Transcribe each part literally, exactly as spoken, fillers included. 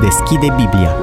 Deschide Biblia.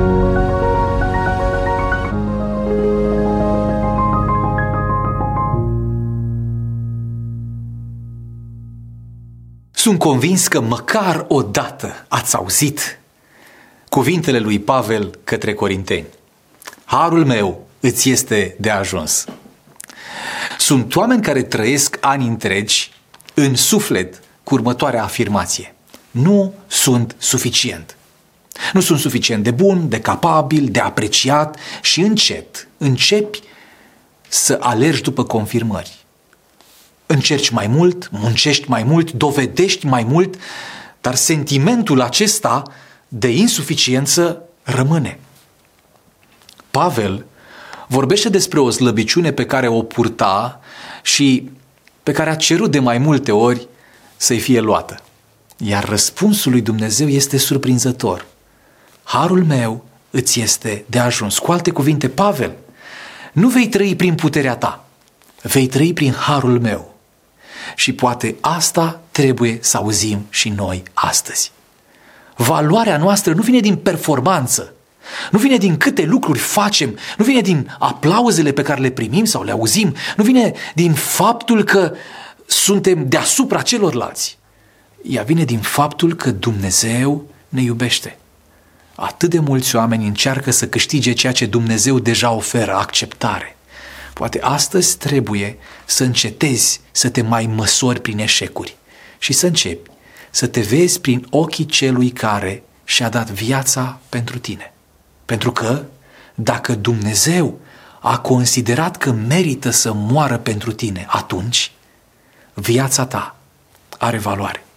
Sunt convins că măcar o dată ați auzit cuvintele lui Pavel către Corinteni. Harul meu îți este de ajuns. Sunt oameni care trăiesc ani întregi în suflet cu următoarea afirmație. Nu sunt suficient. Nu sunt suficient de bun, de capabil, de apreciat și încet, începi să alergi după confirmări. Încerci mai mult, muncești mai mult, dovedești mai mult, dar sentimentul acesta de insuficiență rămâne. Pavel vorbește despre o slăbiciune pe care o purta și pe care a cerut de mai multe ori să-i fie luată. Iar răspunsul lui Dumnezeu este surprinzător. Harul meu îți este de ajuns. Cu alte cuvinte, Pavel, nu vei trăi prin puterea ta, vei trăi prin harul meu. Și poate asta trebuie să auzim și noi astăzi. Valoarea noastră nu vine din performanță, nu vine din câte lucruri facem, nu vine din aplauzele pe care le primim sau le auzim, nu vine din faptul că suntem deasupra celorlalți. Ea vine din faptul că Dumnezeu ne iubește. Atât de mulți oameni încearcă să câștige ceea ce Dumnezeu deja oferă, acceptare. Poate astăzi trebuie să încetezi să te mai măsori prin eșecuri și să începi să te vezi prin ochii celui care și-a dat viața pentru tine. Pentru că dacă Dumnezeu a considerat că merită să moară pentru tine, atunci viața ta are valoare.